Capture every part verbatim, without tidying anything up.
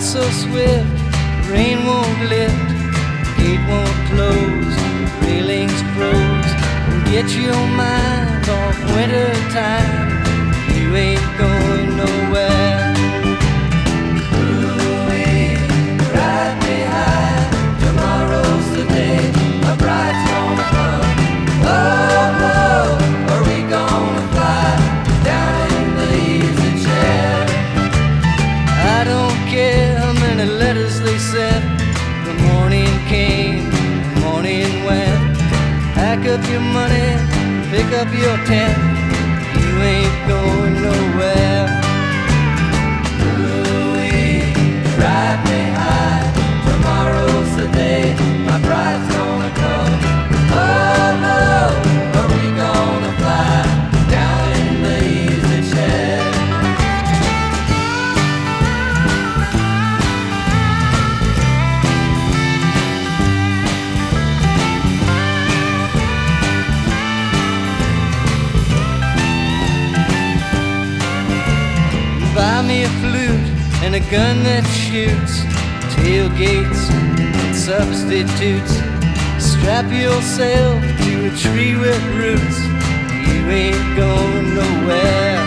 so swift, rain won't lift, gate won't close, railings froze. Get your mind off winter time, you ain't going nowhere. Ooh-wee, ride me high, tomorrow's the day, my bride's gonna come. Oh, oh, are we gonna fly down in the easy chair? I don't care how many letters they sent, the morning came, the morning went. Pack up your money, pick up your tent, you ain't going nowhere. Ooh-wee, ride me high, tomorrow's the day, my bride's gonna come. Oh, oh, are we gonna fly down in the easy chair? Buy me a flute and a gun that shoots, tailgates and substitutes. Strap yourself to a tree with roots, you ain't going nowhere.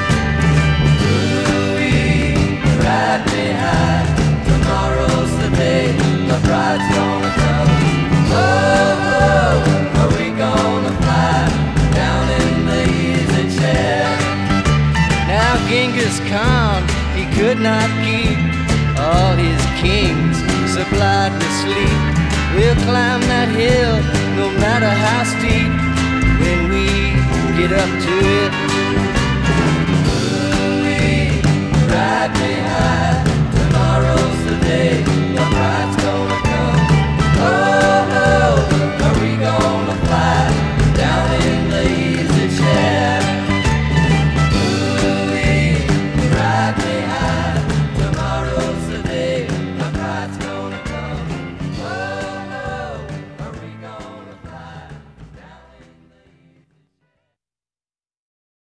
Ooh-wee, ride me high, tomorrow's the day, my bride's gonna come. Oh, oh, are we gonna fly down in the easy chair? Now Genghis Khan, he could not keep all his kings supplied with sleep. We'll climb that hill no matter how steep when we get up to it. Ooh-wee, ride me high.